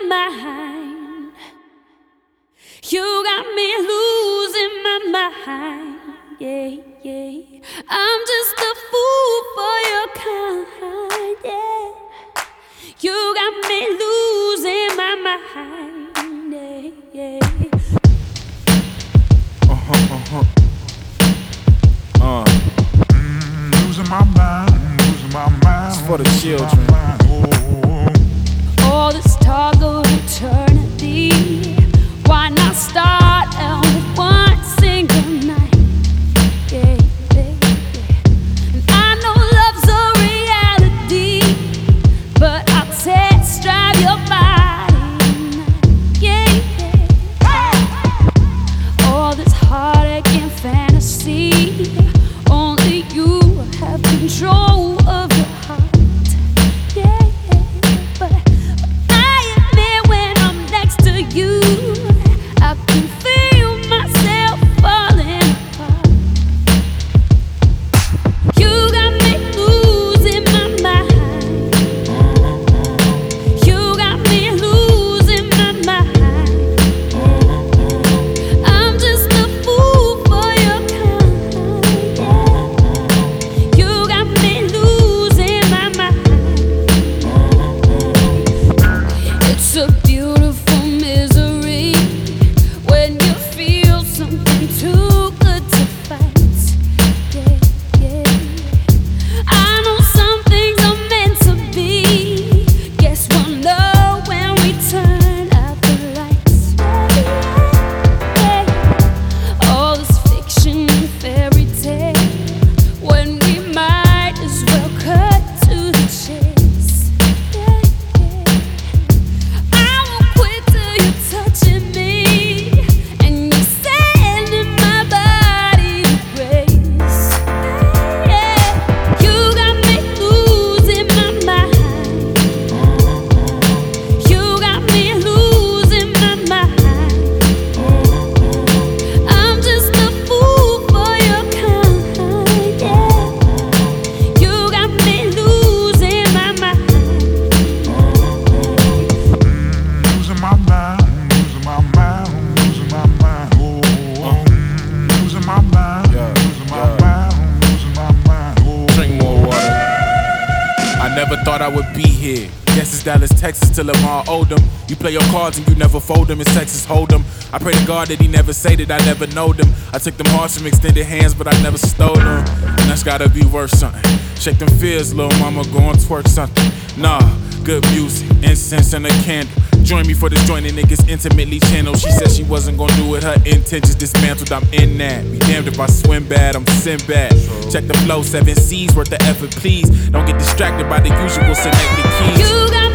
mind. You got me losing my mind. Yeah, yeah. I'm just a fool for your kind. Yeah. You got me losing my mind. Yeah, yeah. Losing my mind, losing my mind. It's for the children. All this talk of eternity, why not start out with one single night? Yeah, yeah, yeah. And I know love's a reality, but I'll test drive your body tonight. Yeah, yeah. All this heartache and fantasy, only you have control of your heart. Never thought I would be here. Guess it's Dallas, Texas till Lamar Odom. You play your cards and you never fold them. It's Texas Hold'em. I pray to God that he never say that I never know them. I took them hearts from extended hands, but I never stole them. And that's gotta be worth something. Shake them fears, little mama, go and twerk something. Nah, good music, incense and a candle. Join me for this joint and niggas intimately channeled. She said she wasn't gonna do it, her intentions dismantled. I'm in that. Be damned if I swim bad, I'm Sinbad. Check the flow, 7 C's worth of effort, please. Don't get distracted by the usual, select the keys.